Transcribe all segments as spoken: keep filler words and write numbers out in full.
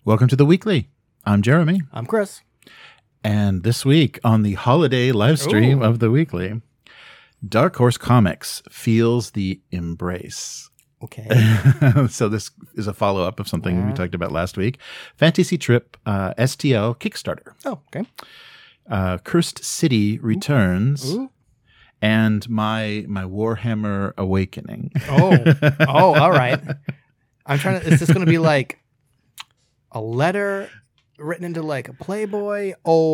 Welcome to the Weekly. I'm Jeremy. I'm Chris. And this week on the holiday live stream Ooh. of the Weekly, Dark Horse Comics feels the embrace. Okay. So this is a follow-up of something yeah. we talked about last week. Fantasy Trip uh, S T L Kickstarter. Oh, okay. Uh, Cursed City returns. Ooh. And my my Warhammer Awakening. Oh, oh, all right. I'm trying to. Is this going to be like a letter written into like a Playboy,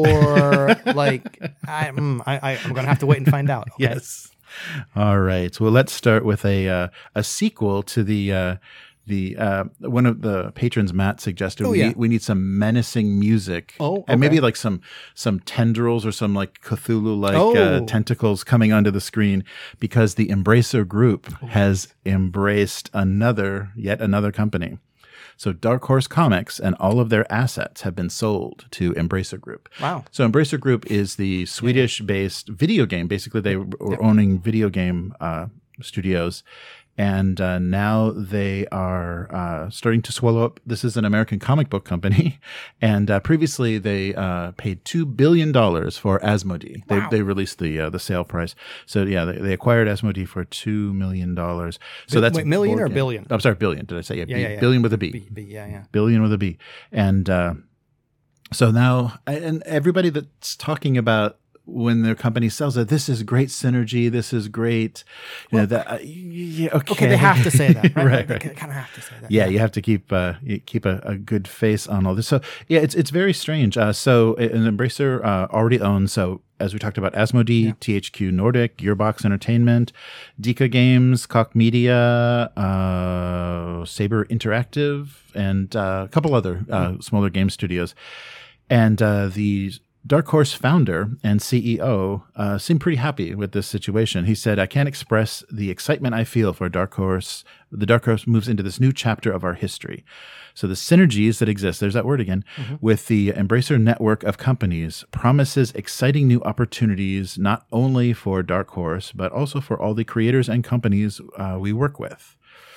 or like I, mm, I, I I'm going to have to wait and find out. Okay? Yes. All right. Well, let's start with a uh, a sequel to the. Uh, The uh, one of the patrons, Matt, suggested oh, we, yeah. need, we need some menacing music, oh, okay. and maybe like some some tendrils or some like Cthulhu-like oh. uh, tentacles coming onto the screen, because the Embracer Group oh. has embraced another, yet another company. So Dark Horse Comics and all of their assets have been sold to Embracer Group. Wow. So Embracer Group is the Swedish-based video game. Basically, they were owning video game uh, studios. And uh, now they are uh, starting to swallow up. This is an American comic book company. And uh, previously they uh, paid two billion dollars for Asmodee. They, wow. they released the uh, the sale price. So yeah, they, they acquired Asmodee for two million dollars. So Wait, that's wait, million or game. billion? I'm sorry, billion. Did I say? Yeah, yeah, B, yeah, yeah. billion with a B. B, B. Yeah, yeah. Billion with a B. And uh, so now, and everybody that's talking about when their company sells it, this is great synergy. This is great. You well, know that. Uh, yeah, okay. okay, they have to say that, right? right, They right. kind of have to say that. Yeah, yeah, you have to keep uh, you keep a, a good face on all this. So yeah, it's it's very strange. Uh, so an Embracer uh, already owns. So as we talked about, Asmodee, yeah. T H Q Nordic, Gearbox Entertainment, Deka Games, Koch Media, uh, Saber Interactive, and uh, a couple other uh, smaller game studios, and uh, the Dark Horse founder and C E O uh, seemed pretty happy with this situation. He said, "I can't express the excitement I feel for Dark Horse. The Dark Horse moves into this new chapter of our history." So the synergies that exist, there's that word again, mm-hmm. with the Embracer network of companies promises exciting new opportunities, not only for Dark Horse, but also for all the creators and companies uh, we work with.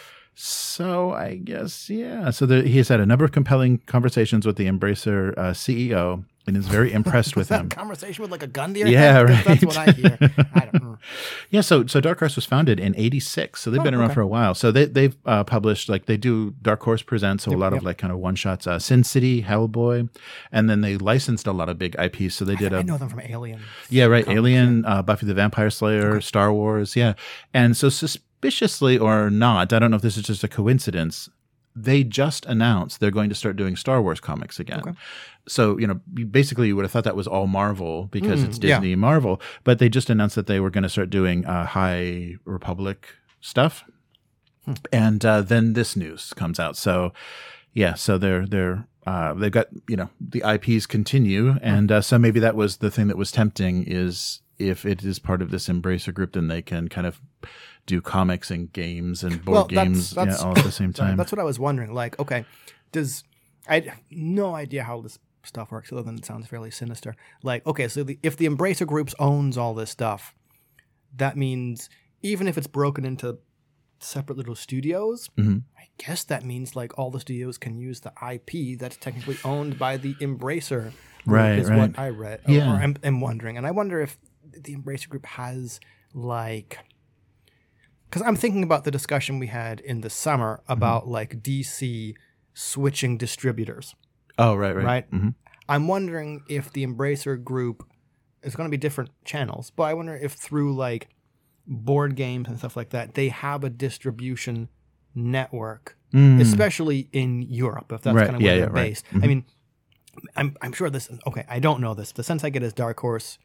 So I guess, yeah. So the, he has had a number of compelling conversations with the Embracer uh, C E O, and is very impressed with him. Conversation with like a gun deer? Yeah, right. That's what I hear. I don't know. Yeah, so so Dark Horse was founded in eighty-six, so they've oh, been around okay. for a while. So they, they've uh, published, like they do Dark Horse Presents, so yep, a lot yep. of like kind of one-shots, uh, Sin City, Hellboy, and then they licensed a lot of big I Ps. So they did I, a, I know them from Alien. Yeah, right. Comics, Alien, yeah. uh, Buffy the Vampire Slayer, okay. Star Wars, yeah. And so suspiciously or not, I don't know if this is just a coincidence, they just announced they're going to start doing Star Wars comics again. Okay. So, you know, basically you would have thought that was all Marvel because mm, it's Disney yeah. Marvel, but they just announced that they were going to start doing uh, High Republic stuff. Hmm. And uh, then this news comes out. So, yeah, so they're they're uh, they've got, you know, the I Ps continue, and uh, so maybe that was the thing that was tempting, is if it is part of this Embracer Group, then they can kind of do comics and games and board well, games that's, that's, yeah, all at the same time. That's what I was wondering. Like, okay, does I have no idea how this stuff works, other than it sounds fairly sinister. Like, okay, so the, if the Embracer Group owns all this stuff, that means even if it's broken into separate little studios, mm-hmm. I guess that means like all the studios can use the I P that's technically owned by the Embracer Group, right, is right. what I read. Yeah. Or, or I'm, I'm wondering. And I wonder if the Embracer Group has like... Because I'm thinking about the discussion we had in the summer about mm-hmm. like D C switching distributors. Oh, right, right. Right? Mm-hmm. I'm wondering if the Embracer Group is going to be different channels, but I wonder if through like board games and stuff like that, they have a distribution network, mm. especially in Europe, if that's right. kind of where yeah, they're yeah, based. Right. Mm-hmm. I mean, I'm I'm sure this, okay, I don't know this. The sense I get is Dark Horse,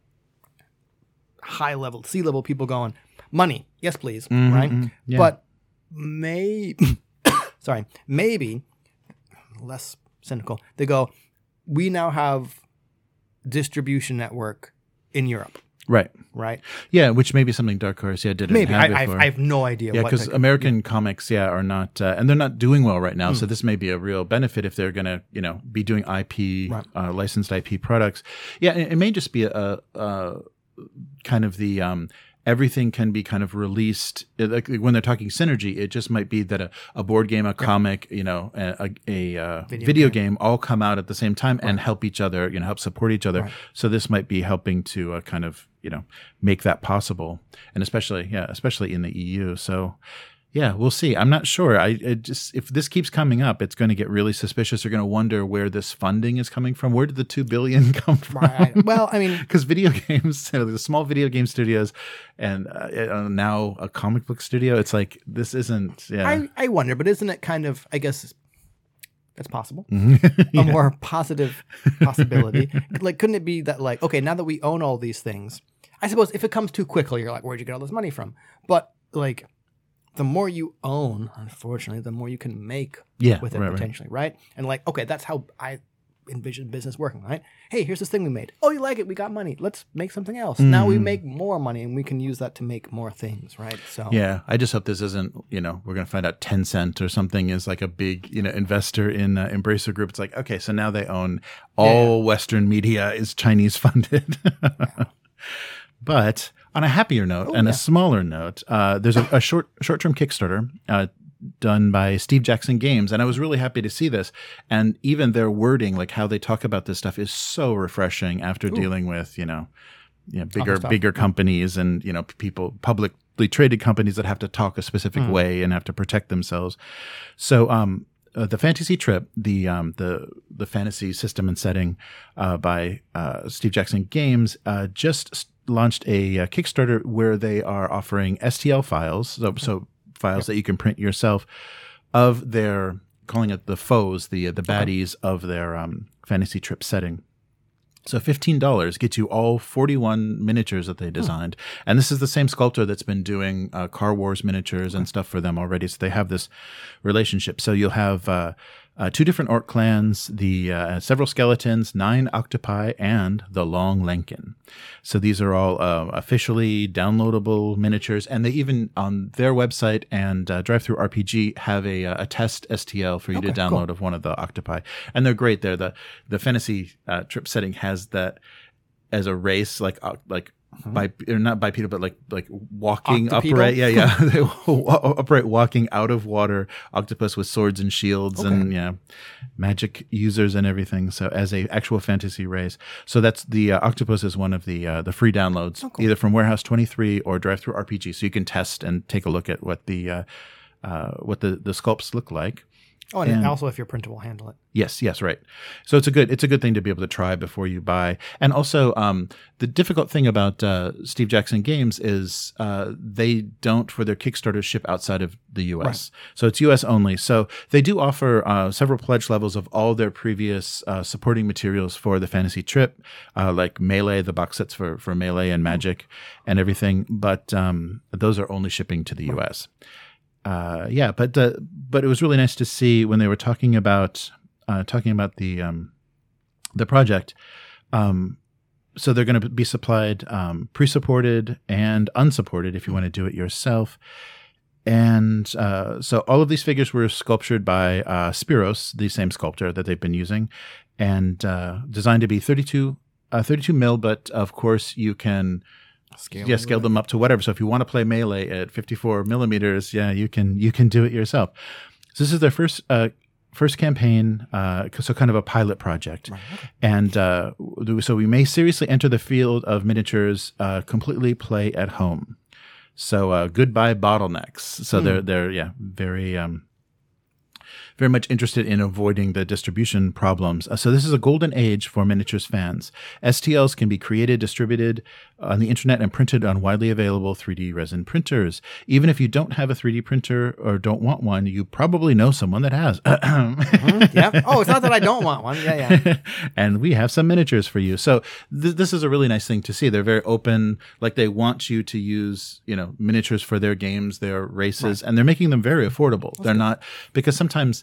high level, C level people going, money, yes, please, mm-hmm, right? Yeah. But may, sorry, maybe, less cynical, they go, we now have distribution network in Europe. Right. Right. Yeah, which may be something Dark Horse, yeah, didn't maybe. have I, before. I, I have no idea. Yeah, because American yeah. comics, yeah, are not, uh, and they're not doing well right now. Mm. So this may be a real benefit if they're going to, you know, be doing I P, right. uh, licensed I P products. Yeah, it, it may just be a, a kind of the um, everything can be kind of released. Like when they're talking synergy, it just might be that a, a board game, a comic, you know, a, a, a uh, video, video game. game all come out at the same time right. and help each other, you know, help support each other. Right. So this might be helping to uh, kind of, you know, make that possible. And especially, yeah, especially in the E U. So yeah, we'll see. I'm not sure. I, I just if this keeps coming up, it's going to get really suspicious. They're going to wonder where this funding is coming from. Where did the two billion come from? Right. Well, I mean, because video games, you know, the small video game studios, and uh, now a comic book studio. It's like this isn't. Yeah, I, I wonder, but isn't it kind of? I guess that's possible. yeah. A more positive possibility. Like, couldn't it be that like, okay, now that we own all these things, I suppose if it comes too quickly, you're like, where'd you get all this money from? But like. The more you own, unfortunately, the more you can make yeah, with it right, potentially, right. right? And like, okay, that's how I envision business working, right? Hey, here's this thing we made. Oh, you like it? We got money. Let's make something else. Mm-hmm. Now we make more money, and we can use that to make more things, right? So yeah, I just hope this isn't, you know, we're going to find out Tencent or something is like a big, you know, investor in uh, Embracer Group. It's like, okay, so now they own all yeah. Western media is Chinese funded. yeah. But on a happier note oh, and yeah. a smaller note, uh, there's a, a short short-term Kickstarter uh, done by Steve Jackson Games, and I was really happy to see this. And even their wording, like how they talk about this stuff, is so refreshing after Ooh. dealing with, you know, you know bigger bigger yeah. companies and, you know, people, publicly traded companies that have to talk a specific mm. way and have to protect themselves. So um, uh, the Fantasy Trip, the um, the the fantasy system and setting uh, by uh, Steve Jackson Games, uh, just st- launched a, a Kickstarter where they are offering S T L files, so, so files yep. that you can print yourself of their, calling it the foes, the the baddies okay. of their um, Fantasy Trip setting. So fifteen dollars gets you all forty-one miniatures that they designed. Hmm. And this is the same sculptor that's been doing uh, Car Wars miniatures okay. and stuff for them already. So they have this relationship. So you'll have uh, uh, two different orc clans, the uh, several skeletons, nine octopi, and the Long Lenkin. So these are all uh, officially downloadable miniatures. And they even, on their website and uh, DriveThru R P G, have a, a test S T L for you okay, to download cool. of one of the octopi. And they're great. They're the, the Fantasy uh, Trip setting has that as a race, like uh, like mm-hmm. by or not bipedal, but like like walking Octopedal? upright. Yeah, yeah, upright walking out of water octopus with swords and shields okay. and yeah, magic users and everything. So as a actual fantasy race. So that's the uh, octopus is one of the uh, the free downloads, oh, cool. either from Warehouse twenty-three or DriveThru R P G. So you can test and take a look at what the uh, uh, what the the sculpts look like. Oh, and, and also if you're printable, handle it. Yes, yes, right. So it's a good it's a good thing to be able to try before you buy. And also, um, the difficult thing about uh, Steve Jackson Games is uh, they don't, for their Kickstarter, ship outside of the U S. Right. So it's U S only. So they do offer uh, several pledge levels of all their previous uh, supporting materials for the Fantasy Trip, uh, like Melee, the box sets for, for Melee and Magic and everything. But um, those are only shipping to the U S. Uh, yeah, but uh, but it was really nice to see when they were talking about uh, talking about the um, the project. Um, so they're going to be supplied um, pre-supported and unsupported if you want to do it yourself. And uh, so all of these figures were sculptured by uh, Spiros, the same sculptor that they've been using, and uh, designed to be thirty-two, uh, thirty-two mil. But of course, you can. Scale yeah, scale them up to whatever. So if you want to play Melee at fifty-four millimeters, yeah, you can you can do it yourself. So this is their first uh, first campaign, uh, so kind of a pilot project. Right. Okay. And uh, so we may seriously enter the field of miniatures, uh, completely play at home. So uh, goodbye bottlenecks. So mm. they're they're yeah very. Um, Very much interested in avoiding the distribution problems. Uh, so this is a golden age for miniatures fans. S T Ls can be created, distributed on the internet, and printed on widely available three D resin printers. Even if you don't have a three D printer or don't want one, you probably know someone that has. mm-hmm. Yeah. Oh, it's not that I don't want one. Yeah, yeah. And we have some miniatures for you. So th- this is a really nice thing to see. They're very open. Like they want you to use, you know, miniatures for their games, their races, right. and they're making them very affordable. That's they're good. Not because sometimes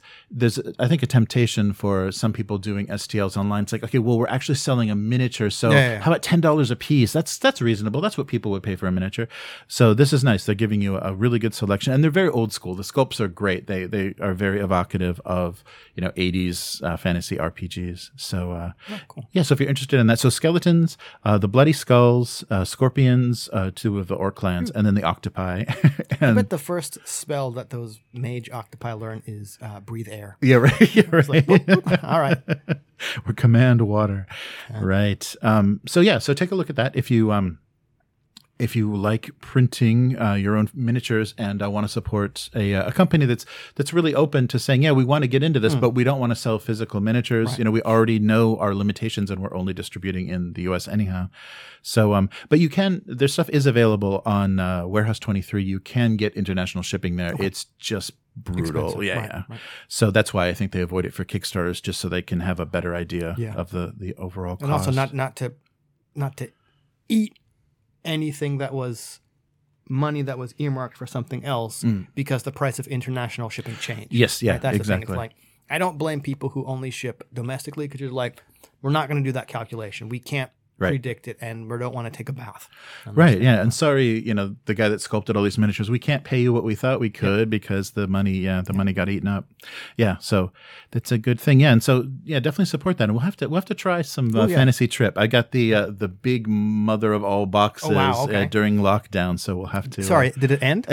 there's I think a temptation for some people doing S T Ls online. It's like, okay, well, we're actually selling a miniature, so Yeah, yeah, yeah. how about ten dollars a piece? That's that's reasonable. That's what people would pay for a miniature. So this is nice. They're giving you a really good selection, and they're very old school. The sculpts are great. They they are very evocative of you know eighties uh, fantasy R P Gs. So uh, Oh, cool. yeah, so if you're interested in that, so skeletons, uh, the bloody skulls, uh, scorpions, uh, two of the orc clans, and then the octopi. I and, bet the first spell that those mage octopi learn is uh, breathe air. yeah, right. Yeah, right. Like, whoop, whoop. All right. Or command water, right? Um, so yeah, so take a look at that if you um, if you like printing uh, your own miniatures and uh, want to support a, a company that's that's really open to saying, yeah, we want to get into this, mm. but we don't want to sell physical miniatures. Right. You know, we already know our limitations, and we're only distributing in the U S anyhow. So, um, but you can. Their stuff is available on uh, Warehouse twenty-three. You can get international shipping there. Okay. It's just brutal. Expensive. Yeah, right, yeah. Right. So that's why I think they avoid it for Kickstarters, just so they can have a better idea yeah. of the the overall cost. And also not not to not to eat anything that was money that was earmarked for something else mm. because the price of international shipping changed. Yes, yeah, right? That's exactly. The thing. It's like, I don't blame people who only ship domestically because you're like, we're not going to do that calculation. We can't right. predict it, and we don't want to take a bath. Right, yeah. And sorry, you know, the guy that sculpted all these miniatures, we can't pay you what we thought we could yeah. because the money, yeah, the yeah. money got eaten up. Yeah, so that's a good thing. Yeah, and so yeah, definitely support that. And we'll have to we'll have to try some uh, Ooh, yeah. fantasy trip. I got the uh, the big mother of all boxes oh, wow, okay. uh, during lockdown, so we'll have to. Sorry, uh, did it end?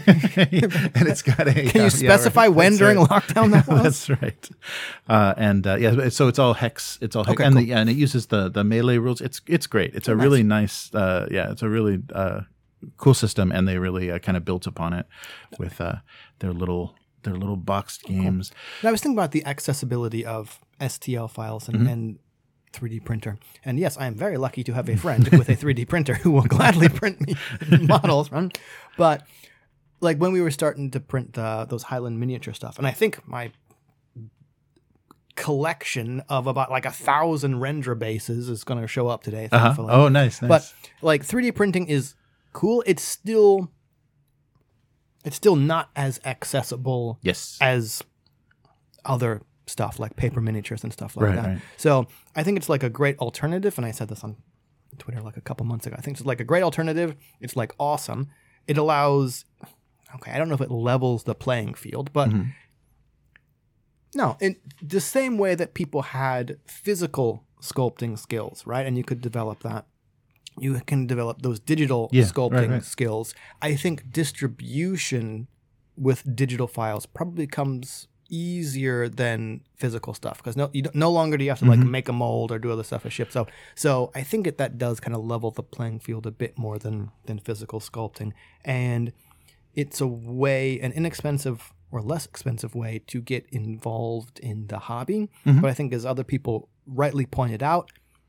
And it's got a. Can you specify yeah, right. when that's during right. lockdown that was? That's right. Uh, and uh, yeah, so it's all hex. It's all hex, okay, and, cool. the, and it uses the the melee rules. It's it's great. It's a nice. really nice. Uh, yeah, it's a really uh, cool system, and they really uh, kind of built upon it with uh, their little their little boxed games. Cool. And I was thinking about the accessibility of S T L files and, mm-hmm. and three D printer. And yes, I am very lucky to have a friend with a three D printer who will gladly print me models. But like when we were starting to print uh, those Highland miniature stuff, and I think my collection of about like a thousand render bases is going to show up today. Uh-huh. Oh, nice, nice. But like three D printing is cool. It's still, it's still not as accessible yes. as other stuff like paper miniatures and stuff like right, that. Right. So I think it's like a great alternative. And I said this on Twitter like a couple months ago. I think it's like a great alternative. It's like awesome. It allows, okay, I don't know if it levels the playing field, but mm-hmm. no, in the same way that people had physical sculpting skills, right? And you could develop that. You can develop those digital yeah, sculpting right, right. skills. I think distribution with digital files probably comes easier than physical stuff because no, you don't, no longer do you have to mm-hmm. like make a mold or do other stuff as ship. So, so I think it, that does kind of level the playing field a bit more than than physical sculpting, and it's a way, an inexpensive or less expensive way to get involved in the hobby. Mm-hmm. But I think, as other people rightly pointed out,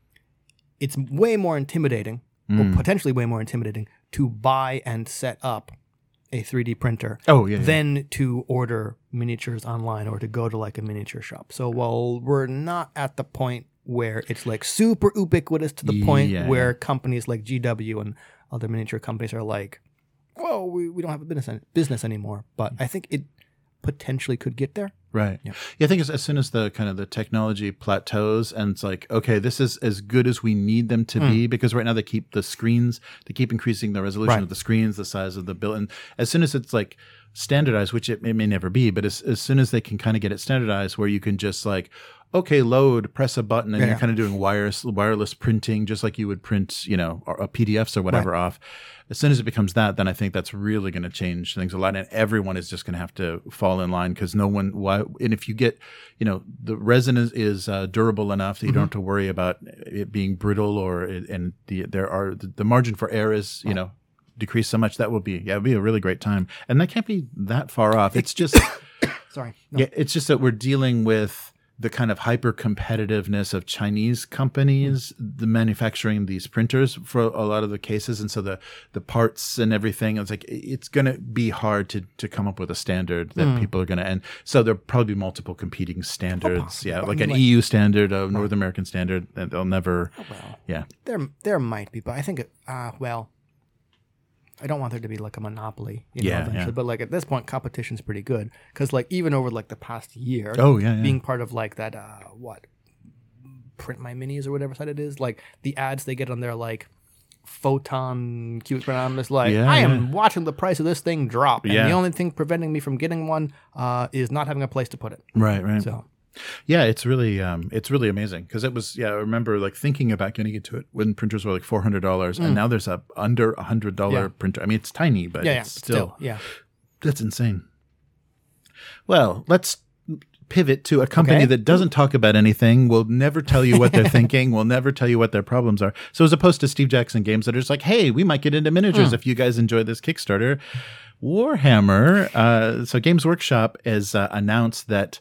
it's way more intimidating, mm. or potentially way more intimidating, to buy and set up a three D printer oh, yeah, than yeah. to order miniatures online or to go to like a miniature shop. So while we're not at the point where it's like super ubiquitous to the point yeah, where yeah. companies like G W and other miniature companies are like, whoa, we, we don't have a business business anymore. But I think it potentially could get there. Right. Yeah. yeah. I think as, as soon as the kind of the technology plateaus and it's like, okay, this is as good as we need them to mm. be, because right now they keep the screens, they keep increasing the resolution right. of the screens, the size of the build. And as soon as it's like standardized, which it, it may never be, but as, as soon as they can kind of get it standardized where you can just like, okay, load, press a button, and yeah. you're kind of doing wireless wireless printing, just like you would print, you know, or, or P D Fs or whatever right. off. As soon as it becomes that, then I think that's really going to change things a lot, and everyone is just going to have to fall in line because no one. Why? And if you get, you know, the resin is, is uh, durable enough that you mm-hmm. don't have to worry about it being brittle, or it, and the there are the, the margin for error is, you know, decreased so much that will be yeah, it'll be a really great time, and that can't be that far off. It's just sorry, no. yeah, it's just that we're dealing with the kind of hyper competitiveness of Chinese companies, mm. the manufacturing these printers for a lot of the cases. And so the, the parts and everything, it's like, it's going to be hard to, to come up with a standard that mm. people are going to, and so there'll probably be multiple competing standards. Oh, yeah. Like I mean, an like, E U standard, a North American standard, and they'll never, oh, well, yeah. There, there might be, but I think, it, uh, well, I don't want there to be like a monopoly, you know, Yeah, eventually. yeah. But like at this point, competition's pretty good because like even over like the past year, Oh, yeah, yeah. being part of like that, uh, what, Print My Minis or whatever site it is, like the ads they get on their like Photon cute print, I'm just like, Yeah, I am yeah. watching the price of this thing drop, and Yeah. the only thing preventing me from getting one uh, is not having a place to put it. Right, right. So Yeah, it's really um, it's really amazing because it was yeah. I remember like thinking about getting into it when printers were like four hundred dollars, and now there's a under a hundred dollar Yeah. printer. I mean, it's tiny, but yeah, yeah, it's still, still, yeah. that's insane. Well, let's pivot to a company Okay. that doesn't talk about anything. Will never tell you what they're thinking. Will never tell you what their problems are. So as opposed to Steve Jackson Games that are just like, hey, we might get into miniatures Hmm. if you guys enjoy this Kickstarter. Warhammer. Uh, so Games Workshop has uh, announced that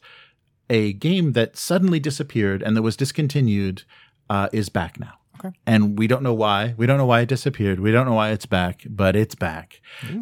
a game that suddenly disappeared and that was discontinued uh, is back now. Okay. And we don't know why. We don't know why it disappeared. We don't know why it's back, but it's back.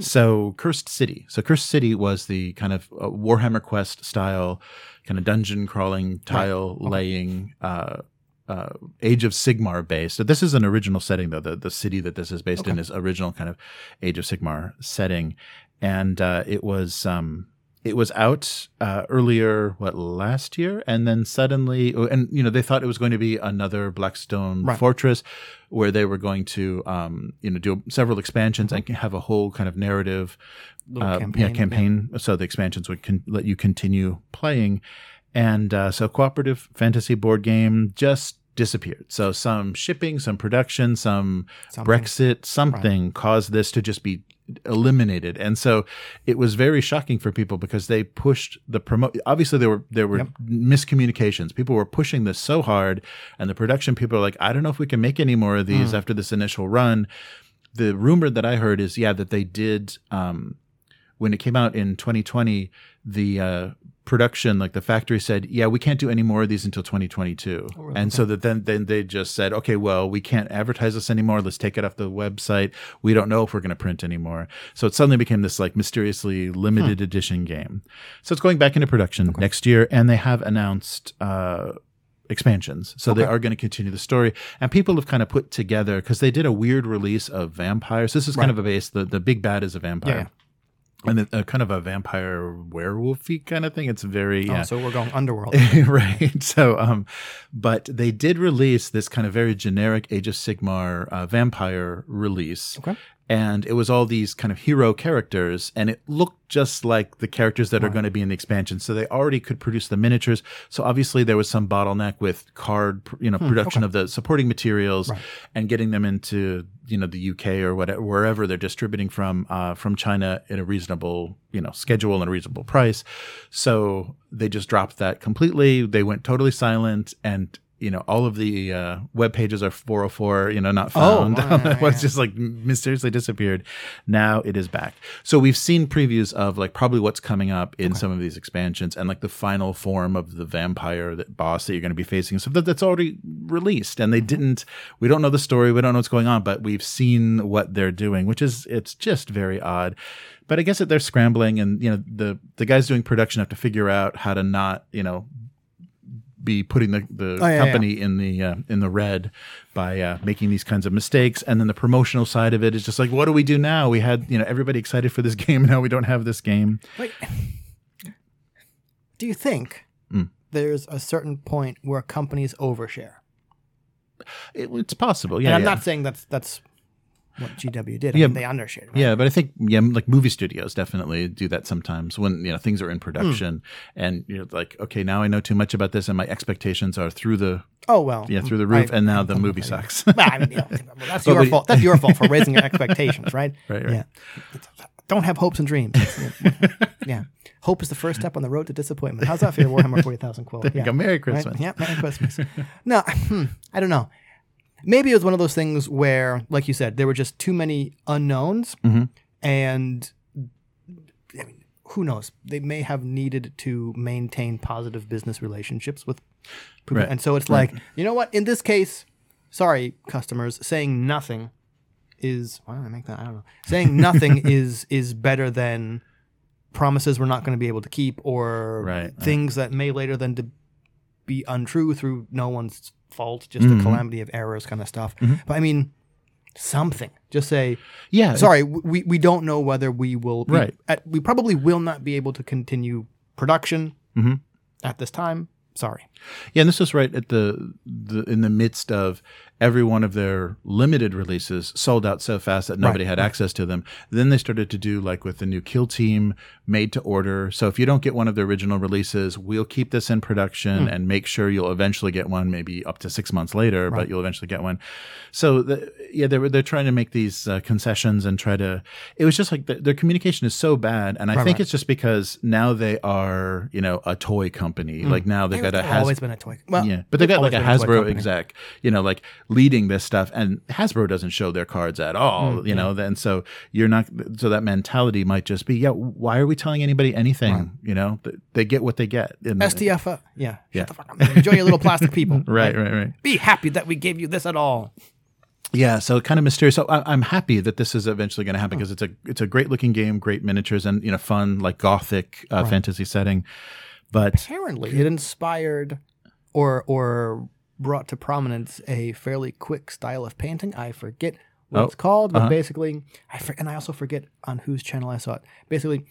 So Cursed City. So Cursed City was the kind of uh, Warhammer Quest style, kind of dungeon crawling, tile laying, uh, uh, Age of Sigmar based. So this is an original setting, though. The the city that this is based in is original kind of Age of Sigmar setting, and uh, it was. Um, It was out uh, earlier, what, last year? And then suddenly, and, you know, they thought it was going to be another Blackstone Right. Fortress where they were going to, um, you know, do several expansions and have a whole kind of narrative Little uh, campaign, yeah, campaign. So the expansions would con- let you continue playing. And uh, so cooperative fantasy board game just disappeared. So some shipping, some production, some Something. Brexit, something caused this to just be eliminated. And so it was very shocking for people because they pushed the promote. Obviously there were there were Yep. miscommunications. People were pushing this so hard, and the production people are like, I don't know if we can make any more of these Mm. after this initial run. The rumor that I heard is yeah that they did um, when it came out in twenty twenty. The uh, production, like the factory, said, "Yeah, we can't do any more of these until twenty twenty-two." Oh, really? And so that then then they just said, "Okay, well, we can't advertise this anymore. Let's take it off the website. We don't know if we're going to print anymore." So it suddenly became this like mysteriously limited Hmm. edition game. So it's going back into production next year, and they have announced. Uh, expansions. So they Okay. are going to continue the story. And people have kind of put together, because they did a weird release of vampires. This is kind Right. of a base, the, the big bad is a vampire. Yeah, And a, a kind of a vampire werewolfy kind of thing. It's very, Oh, yeah. so we're going underworld. right. So, um, but they did release this kind of very generic Age of Sigmar uh, vampire release. Okay. And it was all these kind of hero characters, and it looked just like the characters that are going to be in the expansion. So they already could produce the miniatures. So obviously there was some bottleneck with card, you know, production of the supporting materials Right. and getting them into, you know, the U K or whatever, wherever they're distributing from, uh, from China at a reasonable, you know, schedule and a reasonable price. So they just dropped that completely. They went totally silent, and you know, all of the uh, web pages are four oh four, you know, not found. Oh, yeah, yeah, It's yeah. just like mysteriously disappeared. Now it is back. So we've seen previews of like probably what's coming up in some of these expansions, and like the final form of the vampire that boss that you're going to be facing. So that, that's already released, and they didn't. We don't know the story. We don't know what's going on, but we've seen what they're doing, which is it's just very odd. But I guess that they're scrambling, and you know, the the guys doing production have to figure out how to not, you know, be putting the, the Oh, yeah, company in the uh, in the red by uh, making these kinds of mistakes. And then the promotional side of it is just like, what do we do now? We had, you know, everybody excited for this game. Now we don't have this game. Wait, do you think Mm. there's a certain point where companies overshare? It, it's possible. Yeah, and I'm yeah. not saying that's that's what G W did. I Yeah. mean, they undershared. Right? Yeah, but I think yeah, like movie studios definitely do that sometimes when you know things are in production, and you're like, okay, now I know too much about this, and my expectations are through the Oh well. yeah through the roof, I- and now I the come movie from that, sucks. yeah. Well, I mean, you know, well, that's But your when- fault. That's your fault for raising your expectations, right? Right, right. Yeah. Don't have hopes and dreams. Yeah. Hope is the first step on the road to disappointment. How's that for your Warhammer forty thousand quote? There you Yeah. go. Merry Right? Christmas. Yeah, Merry Christmas. No, hmm, I don't know. Maybe it was one of those things where, like you said, there were just too many unknowns, Mhm. and I mean, who knows? They may have needed to maintain positive business relationships with people, Right. and so it's Right. like, you know what? In this case, sorry, customers, saying nothing is why did I make that? I don't know. Saying nothing is is better than promises we're not going to be able to keep, or Right, right. things that may later then to be untrue through no one's fault, just Mhm. the calamity of errors kind of stuff. Mhm. But I mean, something. Just say, Yeah. sorry, we, we don't know whether we will. We, Right. At, we probably will not be able to continue production Mm-hmm. at this time. Sorry. Yeah, and this was right at the, the in the midst of every one of their limited releases sold out so fast that nobody Right, had right. access to them. Then they started to do like with the new Kill Team, made to order. So if you don't get one of the original releases, we'll keep this in production and make sure you'll eventually get one, maybe up to six months later, but you'll eventually get one. So the, yeah, they were they're trying to make these uh, concessions and try to. It was just like the, their communication is so bad, and I Right, think right. it's just because now they are you know a toy company. Like now they've got a They've Has- always been a toy. Well, yeah, but they got like always a been a toy Hasbro company. exec, you know, like leading this stuff, and Hasbro doesn't show their cards at all, Mm, you know. Then so you're not, so that mentality might just be, yeah, why are we telling anybody anything? Right. You know, Th- they get what they get. And- S T F, uh, yeah. Shut Yeah. the fuck up. Enjoy your little plastic people. Right, right, right. Be happy that we gave you this at all. Yeah, so kind of mysterious. So I, I'm happy that this is eventually going to happen because it's a it's a great looking game, great miniatures, and you know, fun like gothic uh, fantasy setting. But Apparently, it inspired or or brought to prominence a fairly quick style of painting. I forget what Oh, it's called, but uh-huh. basically, I for, and I also forget on whose channel I saw it. Basically,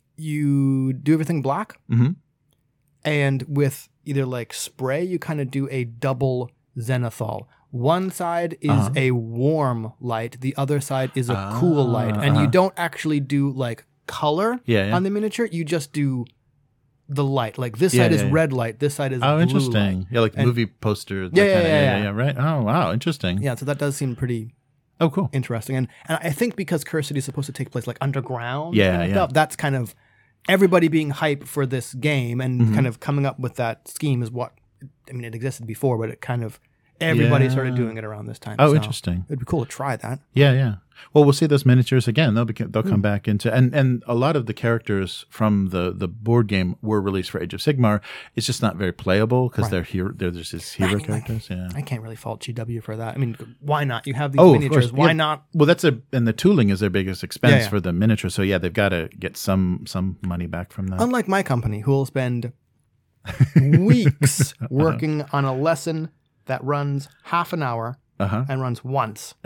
you do everything black, Mhm. and with either like spray, you kind of do a double zenithal. One side is Uh-huh. a warm light, the other side is a cool light, and Ah, you uh-huh. don't actually do like color Yeah, yeah. on the miniature. You just do the light. Like this Yeah, side yeah, is yeah. red light, this side is oh, blue interesting. light. Yeah, like And- movie poster. that Yeah, yeah, kinda- yeah, yeah, yeah. yeah. Right. Oh, wow, interesting. Yeah, so that does seem pretty Oh, cool. interesting. And and I think because Curse City is supposed to take place like underground, Yeah, kind of yeah. stuff, that's kind of everybody being hype for this game and Mm-hmm. kind of coming up with that scheme is what I mean. It existed before, but it kind of everybody started Yeah. doing it around this time. Oh, so interesting. It'd be cool to try that. Yeah, yeah. Well, we'll see those miniatures again. They'll be, they'll Hmm. come back into and and a lot of the characters from the the board game were released for Age of Sigmar. It's just not very playable because Right. they're hero. They're just these hero I mean, like, characters. Yeah. I can't really fault G W for that. I mean, why not? You have these Oh, of miniatures. course. Why Yeah. not? Well, that's a and the tooling is their biggest expense Yeah, yeah. for the miniature. So yeah, they've got to get some some money back from that. Unlike my company, who will spend weeks working on a lesson that runs half an hour Uh huh. and runs once.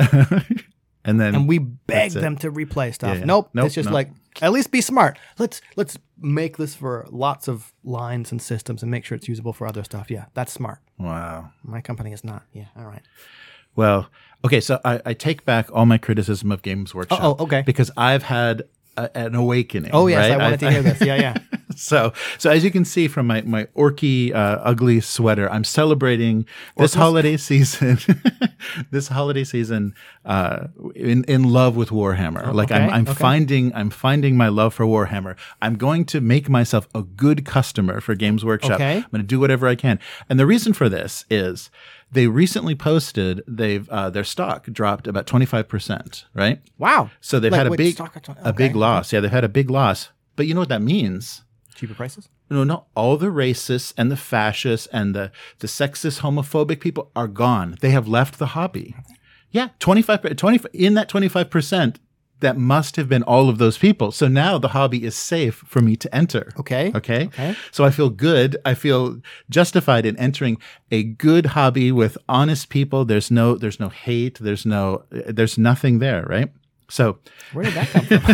And then And we beg That's it. them to replay stuff. Yeah, yeah. Nope. Nope, It's just nope. like, at least be smart. Let's let's make this for lots of lines and systems and make sure it's usable for other stuff. Yeah, that's smart. wow. My company is not. Yeah, all right. Well, okay, so I, I take back all my criticism of Games Workshop. Oh, okay. Because I've had a, an awakening. Oh, yes, right? I wanted to hear this. Yeah, yeah. So, so as you can see from my my orky, uh, ugly sweater, I'm celebrating this Orcas? holiday season. this holiday season, uh, in in love with Warhammer. Like I'm okay, I'm okay. finding I'm finding my love for Warhammer. I'm going to make myself a good customer for Games Workshop. Okay. I'm going to do whatever I can. And the reason for this is they recently posted they've uh, their stock dropped about twenty-five percent. Right. Wow. So they've Like, had a wait, big stock at- a big okay. loss. Yeah, they've had a big loss. But you know what that means? Cheaper prices? No, no, all the racists and the fascists and the, the sexist, homophobic people are gone. They have left the hobby. Yeah, twenty-five, twenty, in that twenty-five percent, that must have been all of those people. So now the hobby is safe for me to enter. Okay. Okay. Okay. So I feel good. I feel justified in entering a good hobby with honest people. There's no, there's no hate. There's no, there's nothing there. Right. So, Where did that come from?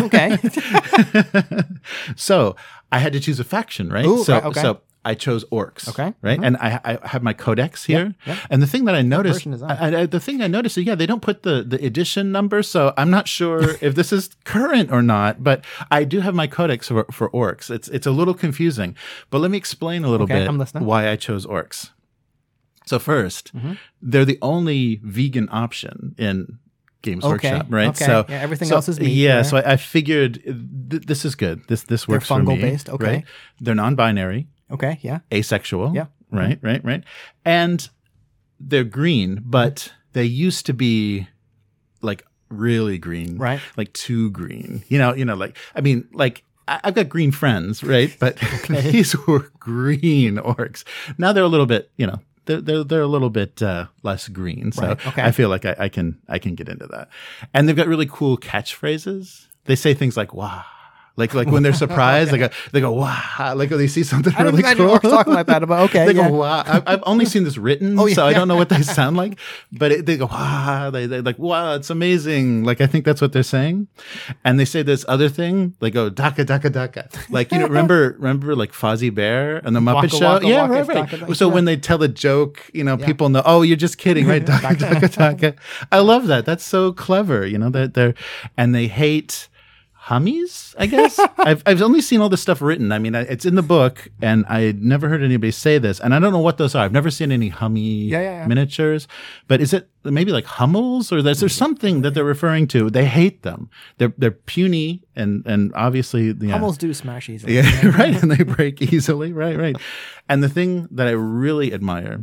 Okay. so I had to choose a faction, right? Ooh, so, right, okay. so I chose orcs. Okay. Right. And I, I have my codex here. yeah. And the thing that I noticed, version is that? I, I, the thing I noticed is, yeah, they don't put the, the edition number. So I'm not sure if this is current or not, but I do have my codex for, for orcs. It's, it's a little confusing, but let me explain a little Okay, bit I'm listening. why I chose orcs. So first, Mm-hmm. they're the only vegan option in Games Okay, Workshop, right? okay. So Yeah, everything so- else is meat, Yeah, right? so I, I figured th- this is good. This this works for me. fungal-based, okay. Right? They're non-binary, Okay. Yeah. asexual. Yeah. Right, right, right. And they're green, but they used to be like really green, Right. Like too green. You know, you know, like I mean, like I- I've got green friends, right? But these were green orcs. Now they're a little bit, you know. They're, they're they're a little bit uh, less green, so Right, okay. I feel like I, I can I can get into that. And they've got really cool catchphrases. They say things like "wow," Like like when they're surprised, okay. they go they go wow, like when they see something I really imagine cool. orcs talking like that, but okay. They yeah. go wow. I, I've only seen this written, Oh, yeah. so I don't know what they sound like. But it, they go wow. They they like wow, it's amazing. Like I think that's what they're saying. And they say this other thing. They go daka daka daka. Like you know, remember remember like Fozzie Bear and the Muppet Waka, Show. waka, yeah, waka, right, right. daka, daka, so yeah. when they tell a joke, you know, Yeah. people know. Oh, you're just kidding, right? Daka daka daka. I love that. That's so clever. You know that they're and they hate hummies, I guess. I've I've only seen all this stuff written. I mean, I, it's in the book, and I had never heard anybody say this, and I don't know what those are. I've never seen any hummy Yeah, yeah, yeah. miniatures, but is it maybe like Hummels, or is there something that they're referring to? They hate them. They're they're puny, and and obviously the Hummels do smash easily. yeah, right, and they break easily, right, right. And the thing that I really admire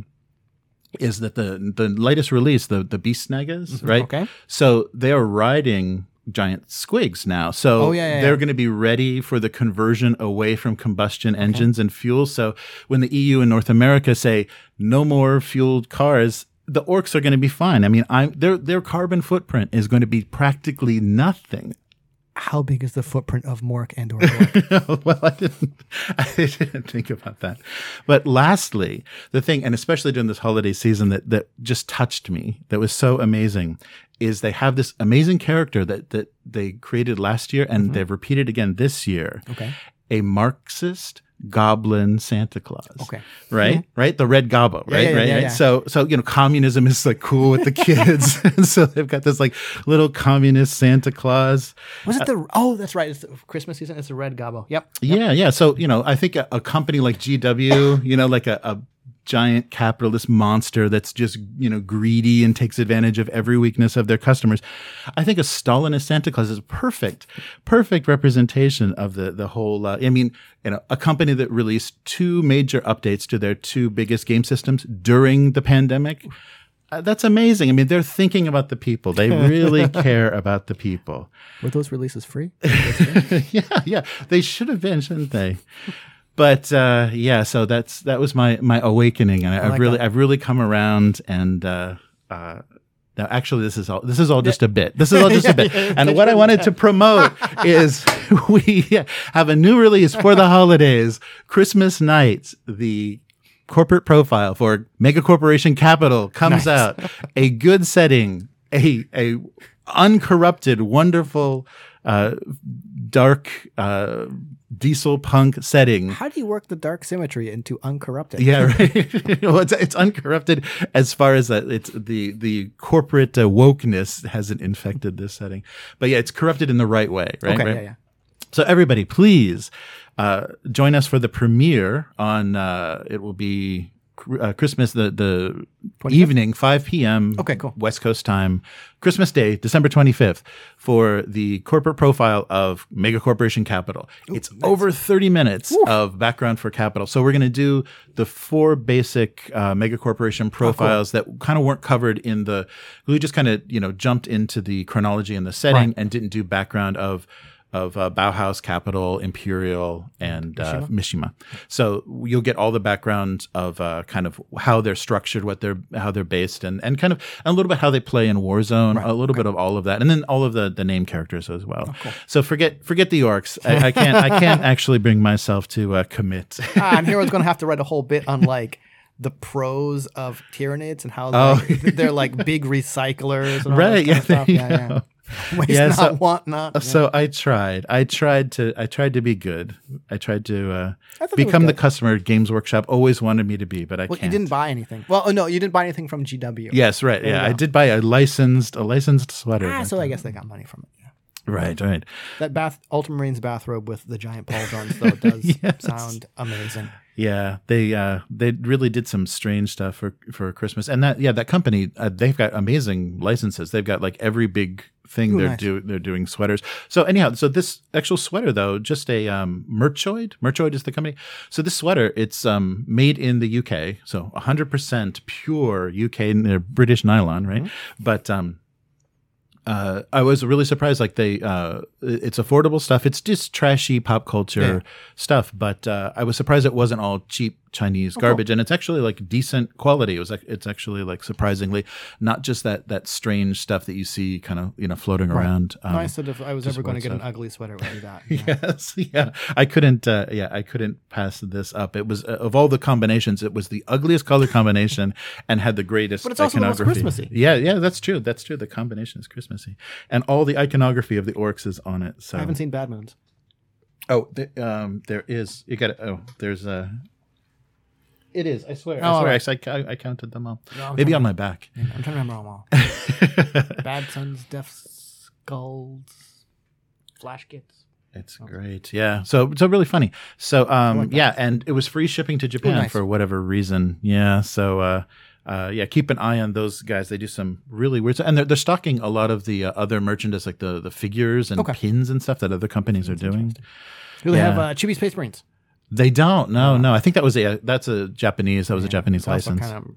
is that the the latest release, the the Beast Snagas, right? Okay. So they are riding giant squigs now. So Oh, yeah, yeah, they're yeah. going to be ready for the conversion away from combustion engines and fuel. So when the E U and North America say no more fueled cars, the orcs are going to be fine. I mean, I their their carbon footprint is going to be practically nothing. How big is the footprint of Mork and or Orc? Well, I didn't, I didn't think about that. But lastly, the thing, and especially during this holiday season that, that just touched me, that was so amazing, is they have this amazing character that, that they created last year and Mm-hmm. they've repeated again this year. Okay. A Marxist goblin Santa Claus. Okay. Right? Mhm. Right? The red gobbo, Yeah, right? yeah, right, yeah, right? yeah. So so you know, communism is like cool with the kids. And so they've got this like little communist Santa Claus. Was it the? Oh, that's right. It's the Christmas season. It's the red gobbo. Yep. Yeah, yeah. So, you know, I think a, a company like G W, you know, like a, a giant capitalist monster that's just, you know, greedy and takes advantage of every weakness of their customers. I think a Stalinist Santa Claus is a perfect, perfect representation of the, the whole, uh, I mean, you know, a company that released two major updates to their two biggest game systems during the pandemic. Uh, that's amazing. I mean, they're thinking about the people. They really care about the people. Were those releases free? yeah, yeah. They should have been, shouldn't they? But uh, yeah, so that's that was my my awakening, and I, I I've like really that. I've really come around. And uh, uh, now, actually, this is all this is all just a bit. This is all just a bit. And what I wanted to promote is we have a new release for the holidays, Christmas night. The corporate profile for Mega Corporation Capital comes Nice. out. A good setting, a a uncorrupted, wonderful, uh, dark. Uh, diesel punk setting. How do you work the dark symmetry into uncorrupted? Yeah, right. well, it's, it's uncorrupted as far as that. It's the the corporate uh, wokeness hasn't infected this setting, but yeah, it's corrupted in the right way, right? Okay. right? Yeah. Yeah. So everybody, please uh, join us for the premiere on. Uh, it will be uh, Christmas the the twenty-fifth? evening, five p.m. Okay, cool. West Coast time, Christmas Day, December twenty-fifth, for the corporate profile of Mega Corporation Capital. Ooh, it's nice. over thirty minutes Oof. of background for Capital. So we're going to do the four basic uh, Mega Corporation profiles that kind of weren't covered in the. We just kind of you know jumped into the chronology and the setting Right. and didn't do background of. Of uh, Bauhaus, Capital, Imperial, and uh, Mishima. So you'll get all the background of uh, kind of how they're structured, what they're how they're based, and and kind of a little bit how they play in Warzone, Right. a little Okay. bit of all of that, and then all of the the name characters as well. Oh, cool. So forget forget the orcs. I, I can't I can't actually bring myself to uh, commit. ah, and Hero's going to have to write a whole bit on like the pros of Tyranids and how Oh. like, they're like big recyclers. And all Right? This Yeah. kind of stuff. there you yeah, yeah. go. Waste Yeah, not, so- want not. Yeah. So I tried. I tried to. I tried to be good. I tried to uh, I thought that was become the good. customer Games Workshop always wanted me to be, but I Well, can't. you didn't buy anything. Well, oh, no, you didn't buy anything from G W. Yes, right. There you Yeah, I go. did buy a licensed a licensed sweater. Ah, like so that. I guess they got money from it. Yeah. Right, right. That bath, Ultramarines bathrobe with the giant pauldrons, though, does Yes. sound amazing. Yeah, they uh, they really did some strange stuff for for Christmas, and that yeah, that company uh, they've got amazing licenses. They've got like every big thing Ooh, they're nice. do they're doing sweaters. So anyhow, so this actual sweater though, just a um, Merchoid. Merchoid is the company. So this sweater, it's um, made in the U K, so one hundred percent pure U K uh, British nylon, right? Mm-hmm. But um, Uh, I was really surprised. Like they, uh, it's affordable stuff. It's just trashy pop culture Yeah. stuff. But uh, I was surprised it wasn't all cheap Chinese garbage, and it's actually like decent quality. It was like it's actually like surprisingly not just that that strange stuff that you see kind of you know floating Right. around. Um, Nice that if I was ever going to get stuff. an ugly sweater, it would be that. Yeah. Yes, yeah. I couldn't. Uh, yeah, I couldn't pass this up. It was uh, of all the combinations, it was the ugliest color combination and had the greatest. But it's also the most iconography. Christmassy. Yeah, yeah, that's true. That's true. The combination is Christmassy, and all the iconography of the orcs is on it. So I haven't seen Bad Moons. Oh, the, um, there is. You got it. Oh, there's a. It is. I swear. Oh, I swear. right. I, I counted them all. No, I'm Maybe trying on my back. to- I'm trying to remember them all. Bad Sons, Deaf Skulls, Flash Kits. It's great. Yeah. So so really funny. So um like that. yeah, and it was free shipping to Japan nice. for whatever reason. Yeah. So uh uh yeah, keep an eye on those guys. They do some really weird stuff. And they're they're stocking a lot of the uh, other merchandise like the the figures and Okay. pins and stuff that other companies are doing. Do they Yeah. have uh, Chibi Space Marines? They don't. No, no. I think that was a that's a Japanese. That was a Japanese It's also license. kind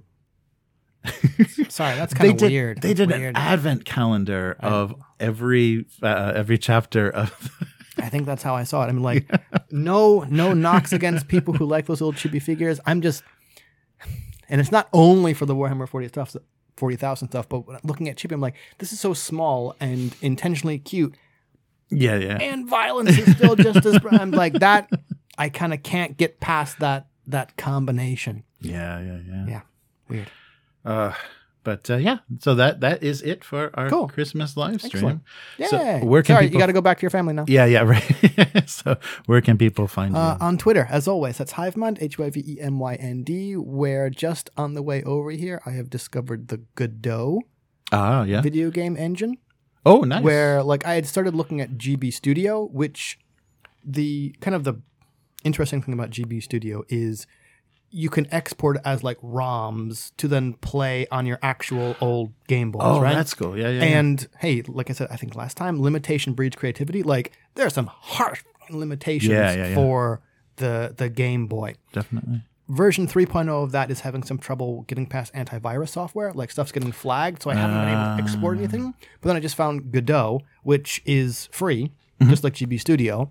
of. Sorry, that's They kind of did. weird. They That's did weird. an advent calendar of every uh, every chapter of. I think that's how I saw it. I mean, like, no, no knocks against people who like those old chibi figures. I'm just, and it's not only for the Warhammer forty stuff, forty thousand stuff, but when I'm looking at chibi, I'm like, this is so small and intentionally cute, Yeah, yeah. and violence is still just as. I'm like that. I kind of can't get past that that combination. Yeah, yeah, yeah. Yeah, weird. Uh, but uh, yeah, so that that is it for our Cool. Christmas live stream. Excellent. Yeah. So where can Sorry, people? you got to go back to your family now. Yeah, yeah, right. So where can people find Uh, you? on Twitter, as always, that's Hivemind, H Y V E M Y N D, where just on the way over here, I have discovered the Godot Ah, yeah. video game engine, Oh, nice. where like I had started looking at G B Studio, which the kind of the interesting thing about G B Studio is you can export as like ROMs to then play on your actual old Game Boys, Oh, right? that's cool. Yeah, yeah. yeah. And hey, like I said, I think last time, limitation breeds creativity. Like there are some harsh limitations Yeah, yeah, yeah. for the the Game Boy. Definitely. Version three point oh of that is having some trouble getting past antivirus software. Like stuff's getting flagged, so I haven't been able to export anything. But then I just found Godot, which is free, just like G B Studio.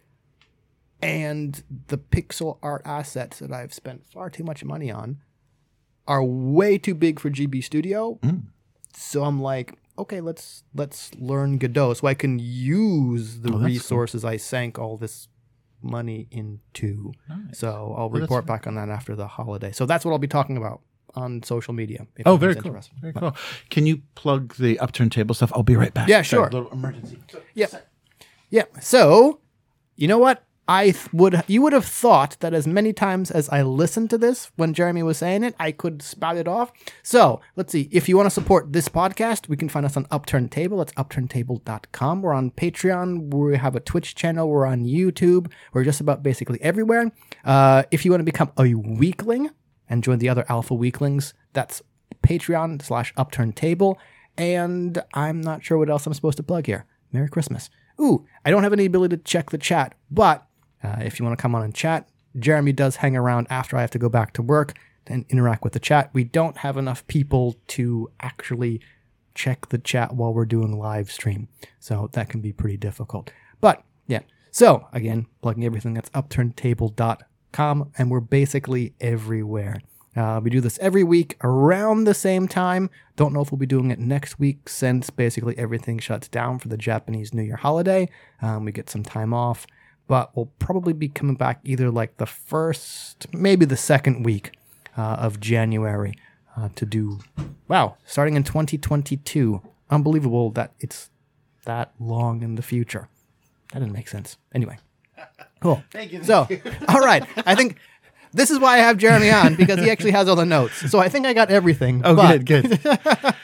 And the pixel art assets that I've spent far too much money on are way too big for G B Studio. So I'm like, okay, let's let's learn Godot so I can use the Oh, that's cool. resources I sank all this money into. So I'll report back on that after the holiday. So that's what I'll be talking about on social media. If Oh, very anyone's cool. interested. Very cool. Can you plug the upturned table stuff? I'll be right back. Yeah, Sorry, sure. little emergency. Yeah. Yeah. So, you know what? I th- would you would have thought that as many times as I listened to this when Jeremy was saying it, I could spout it off. So let's see. If you want to support this podcast, we can find us on Upturned Table. It's upturned table dot com. We're on Patreon. We have a Twitch channel. We're on YouTube. We're just about basically everywhere. Uh, if you want to become a weekling and join the other alpha weaklings, that's Patreon slash Upturned Table. And I'm not sure what else I'm supposed to plug here. Merry Christmas. Ooh, I don't have any ability to check the chat, but uh, if you want to come on and chat, Jeremy does hang around after I have to go back to work and interact with the chat. We don't have enough people to actually check the chat while we're doing live stream, so that can be pretty difficult. But yeah, so again, plugging everything, that's upturned table dot com, and we're basically everywhere. Uh, we do this every week around the same time. Don't know if we'll be doing it next week since basically everything shuts down for the Japanese New Year holiday. Um, we get some time off, but we'll probably be coming back either like the first, maybe the second week uh, of January uh, to do, wow, starting in twenty twenty-two. Unbelievable that it's that long in the future. That didn't make sense. Anyway, cool. Thank you. So, all right. I think this is why I have Jeremy on, because he actually has all the notes. So I think I got everything. Oh, but- good, good.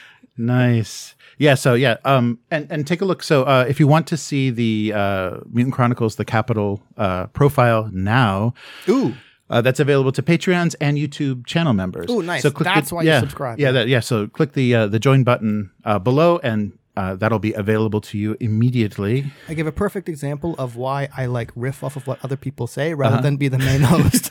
Nice. Yeah. So yeah. Um. And and take a look. So uh, if you want to see the uh, Mutant Chronicles, the Capital uh, profile now. Ooh. Uh, that's available to Patreons and YouTube channel members. Ooh, nice. So click That's the, why you yeah, subscribe. Yeah, that, yeah. So click the uh, the join button uh, below, and uh, that'll be available to you immediately. I give a perfect example of why I like riff off of what other people say rather than be the main host.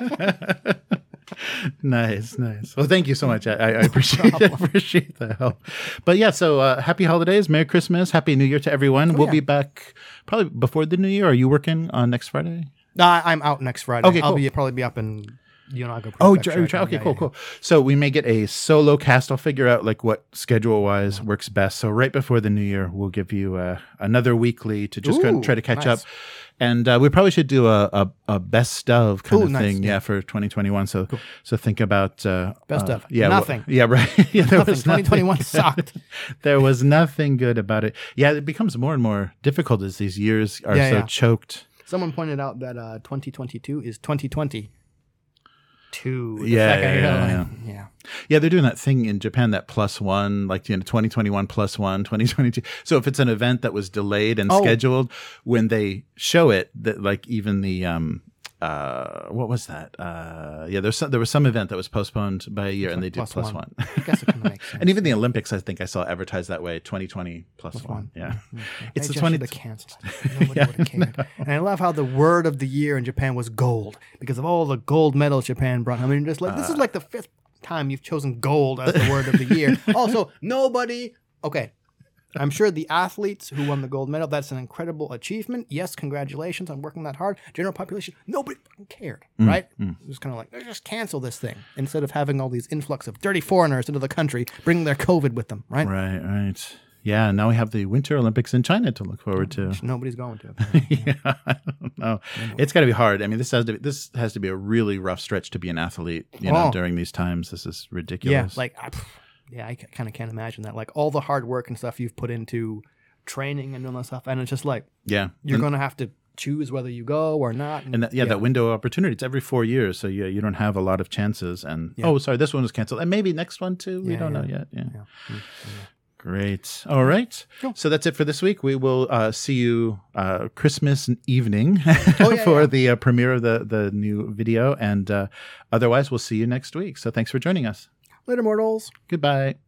Nice, nice. Well, thank you so much. I, I appreciate I appreciate the help. But yeah, so uh, happy holidays, Merry Christmas, Happy New Year to everyone. we'll yeah. be back probably before the New Year. Are you working on next Friday? Nah, I'm out next Friday. Okay, I'll cool. be probably be up in Yonago Oh, Prefecture, try, I okay, think. cool, Yeah, cool. So we may get a solo cast. I'll figure out like what schedule wise works best. So right before the new year, we'll give you uh, another weekly to just go, Ooh, try to catch nice. up. And uh, we probably should do a, a, a best of kind Ooh, of nice, thing, yeah, yeah. for twenty twenty-one. So so think about uh, Best uh, of. yeah, Nothing. Well, yeah, right. yeah, there Nothing. was twenty twenty-one nothing. sucked. There was nothing good about it. Yeah, it becomes more and more difficult as these years are Yeah, so yeah. choked. Someone pointed out that uh, twenty twenty-two is twenty twenty. Two. The Yeah, second, yeah, you know, yeah, like, yeah. yeah. Yeah, they're doing that thing in Japan, that plus one, like, you know, twenty twenty-one plus one, twenty twenty-two. So if it's an event that was delayed and Oh. scheduled, when they show it, that like even the, um, uh, what was that? Uh, yeah, there's some, there was some event that was postponed by a year and they did Plus plus one. one. I guess it kind of makes sense. And even the Olympics, I think I saw advertised that way, twenty twenty plus, Plus one. one. Yeah. Mhm. It's They the just twenty should have canceled it. Nobody would have cared. And I love how the word of the year in Japan was gold because of all the gold medals Japan brought. I mean, just like this is like the fifth time you've chosen gold as the word of the year. Also, nobody. Okay, I'm sure the athletes who won the gold medal, that's an incredible achievement. Yes, congratulations on working that hard. General population, nobody fucking cared, right? It was kind of like, just cancel this thing instead of having all these influx of dirty foreigners into the country bringing their COVID with them, right? Right, right. Yeah, now we have the Winter Olympics in China to look forward to. Which nobody's going to. yeah, I don't know. It's got to be hard. I mean, this has to be, this has to be a really rough stretch to be an athlete. You know, Oh. during these times, this is Yeah, ridiculous. like, I, yeah, I kind of can't imagine that. Like all the hard work and stuff you've put into training and doing that stuff, and it's just like yeah, you're and, going to have to choose whether you go or not. and that, yeah, that window of opportunity. It's every four years, so yeah, you don't have a lot of chances. And Yeah. oh, sorry, this one was canceled, and maybe next one too. We Yeah, don't yeah. know yet. Yeah. Yeah. Mm, Great. All right. Cool. So that's it for this week. We will uh, see you uh, Christmas evening Oh, yeah, for yeah. the uh, premiere of the, the new video. And uh, otherwise, we'll see you next week. So thanks for joining us. Later, mortals. Goodbye.